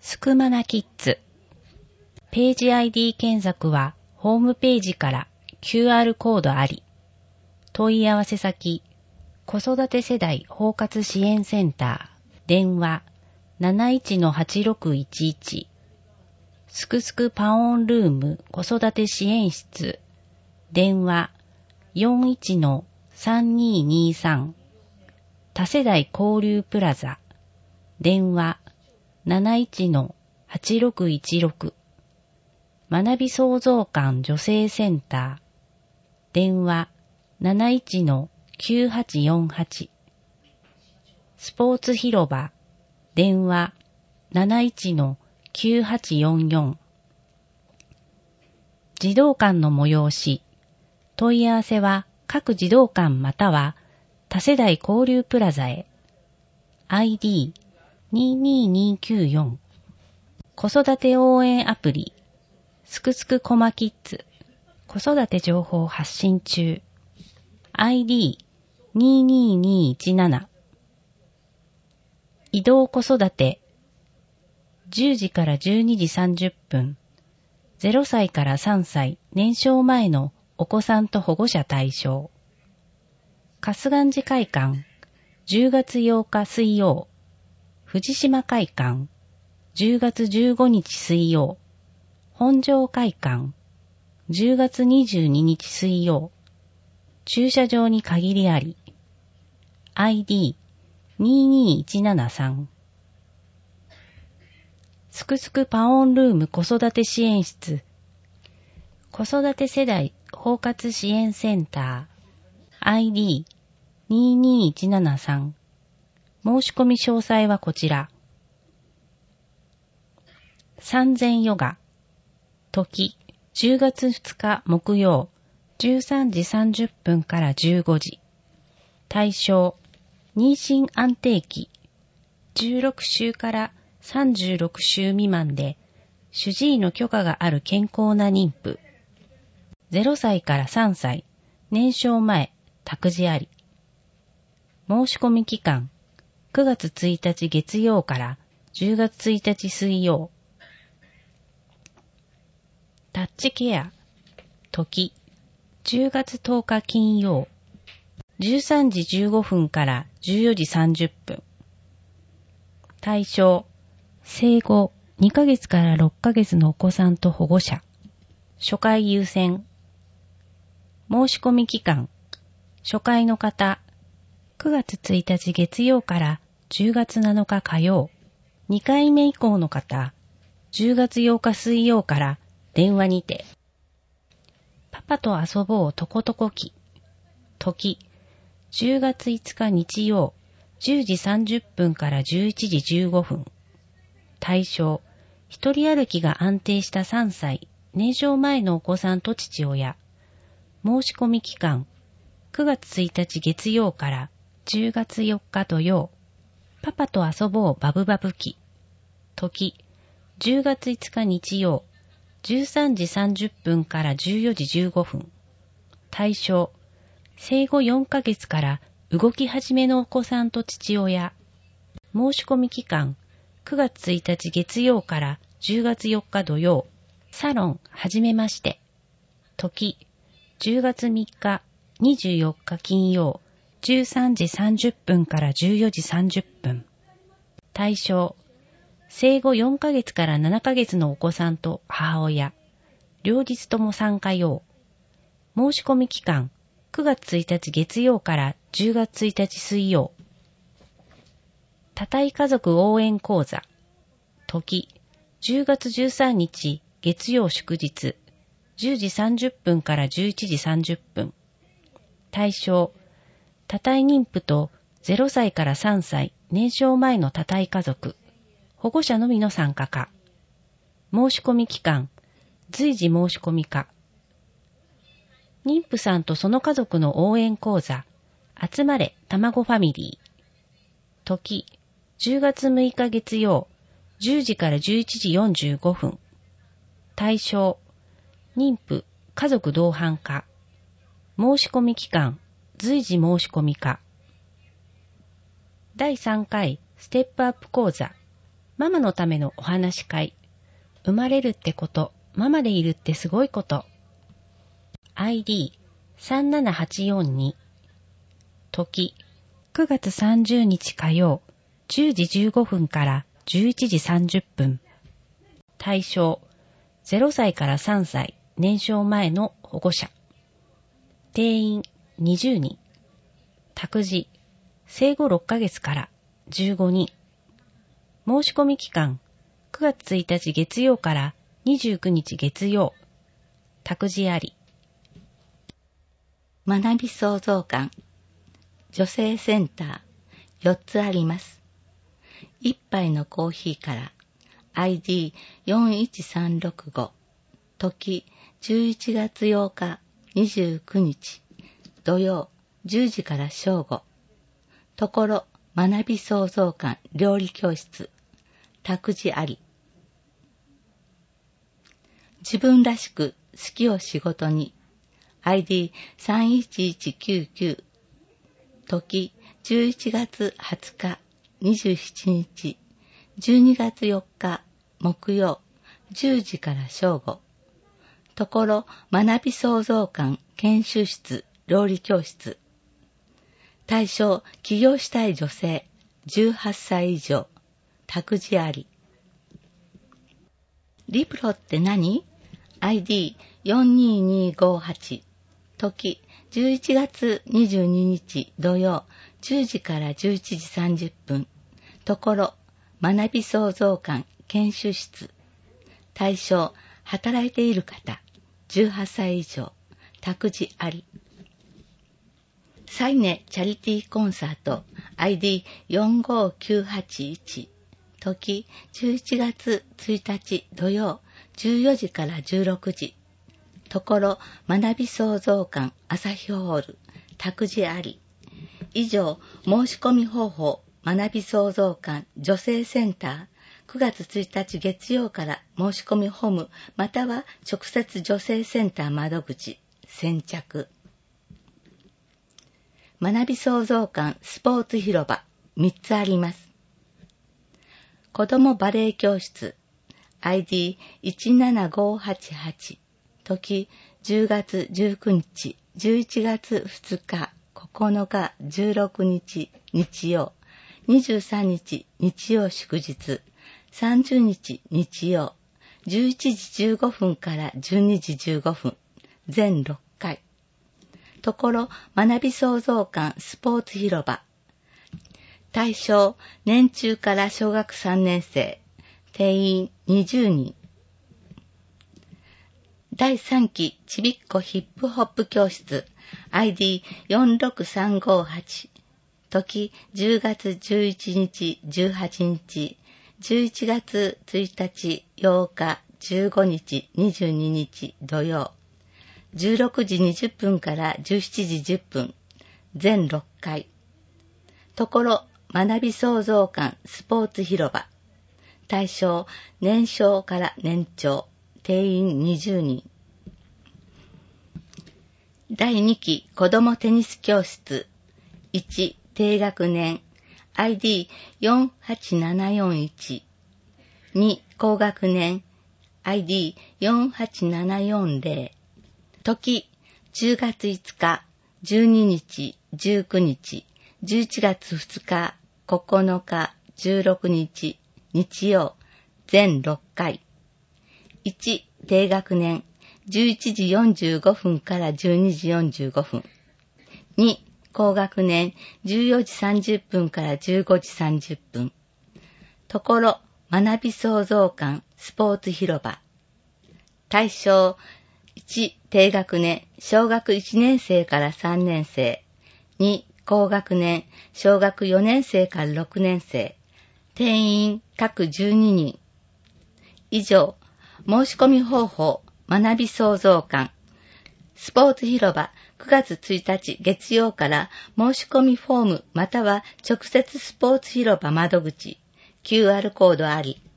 すくまなキッズ。ページ ID 検索はホームページから QR コードあり。問い合わせ先、子育て世代包括支援センター、電話 71-8611。すくすくパオンルーム子育て支援室、電話 41-3223。多世代交流プラザ、電話 71-8616。学び創造館女性センター、電話 71-9848。スポーツ広場、電話 71-9844。児童館の催し、問い合わせは各児童館または多世代交流プラザへ。ID22294。子育て応援アプリ、すくすくこまキッズ。子育て情報発信中。ID22217。移動子育て。10時から12時30分。0歳から3歳年少前のお子さんと保護者対象。春日寺会館、10月8日水曜。藤島会館、10月15日水曜。本庄会館、10月22日水曜。駐車場に限りあり。ID22173。すくすくパオンルーム子育て支援室。子育て世代包括支援センター。ID22173。申し込み詳細はこちら。3000ヨガ。時、10月2日木曜、13時30分から15時。対象、妊娠安定期、16週から36週未満で、主治医の許可がある健康な妊婦。0歳から3歳、年少前、託児あり。申し込み期間、9月1日月曜から10月1日水曜。タッチケア、時、10月10日金曜、13時15分から14時30分。対象、生後2ヶ月から6ヶ月のお子さんと保護者。初回優先。申し込み期間、初回の方、9月1日月曜から10月7日火曜。2回目以降の方、10月8日水曜から電話にて。パパと遊ぼうとことこ期。時、10月5日日曜、10時30分から11時15分。対象、一人歩きが安定した3歳、年少前のお子さんと父親。申し込み期間、9月1日月曜から10月4日土曜。パパと遊ぼうバブバブ期。時、10月5日日曜、13時30分から14時15分。対象、生後4ヶ月から動き始めのお子さんと父親。申し込み期間、9月1日月曜から10月4日土曜。サロンはじめまして。時、10月3日、24日金曜、13時30分から14時30分。対象、生後4ヶ月から7ヶ月のお子さんと母親。両日とも参加用。申し込み期間、9月1日月曜から10月1日水曜。多体家族応援講座。時、10月13日月曜祝日、10時30分から11時30分。対象、多体妊婦と0歳から3歳年少前の多体家族、保護者のみの参加か。申し込み期間、随時申し込みか。妊婦さんとその家族の応援講座、集まれ卵ファミリー。時、10月6日月曜、10時から11時45分。対象、妊婦、家族同伴か。申し込み期間、随時申し込みか。第3回ステップアップ講座、 ママのためのお話し会。生まれるってこと、ママでいるってすごいこと。ID37842 時9月30日火曜10時15分から11時30分。対象0歳から3歳年少前の保護者。定員20人。託児生後6ヶ月から15人。申し込み期間9月1日月曜から29日月曜。託児あり。 学び創造館女性センター4つあります。1杯のコーヒーから ID41365 時11月8日29日土曜10時から正午。ところ学び創造館料理教室託児あり。自分らしく好きを仕事に ID31199 時11月20日27日12月4日木曜10時から正午。ところ学び創造館研修室料理教室。対象起業したい女性18歳以上。託児あり。リプロって何？ ID42258 時11月22日土曜10時から11時30分。ところ学び創造館研修室。対象働いている方18歳以上。託児あり。サイネチャリティーコンサート ID45981 時11月1日土曜14時から16時。ところ学び創造館朝日ホール託児あり。以上申し込み方法学び創造館女性センター9月1日月曜から申し込みホームまたは直接女性センター窓口先着。学び創造館スポーツ広場3つあります。子どもバレエ教室 ID17588 時10月19日11月2日9日16日日曜23日日曜祝日30日日曜11時15分から12時15分全6回。ところ学び創造館スポーツ広場。対象年中から小学3年生。定員20人。第3期ちびっこヒップホップ教室 ID46358 時10月11日18日11月1日8日15日22日土曜16時20分から17時10分全6回。ところ学び創造館スポーツ広場。対象年少から年長。定員20人。第2期子どもテニス教室1低学年 ID48741 2高学年 ID48740 時10月5日12日19日11月2日9日16日日曜全6回。1低学年11時45分から12時45分。2高学年14時30分から15時30分。ところ学び創造館スポーツ広場。対象1低学年小学1年生から3年生。2高学年小学4年生から6年生。定員各12人。以上申し込み方法学び創造館スポーツ広場9月1日月曜から申し込みフォームまたは直接スポーツ広場窓口 QR コードあり。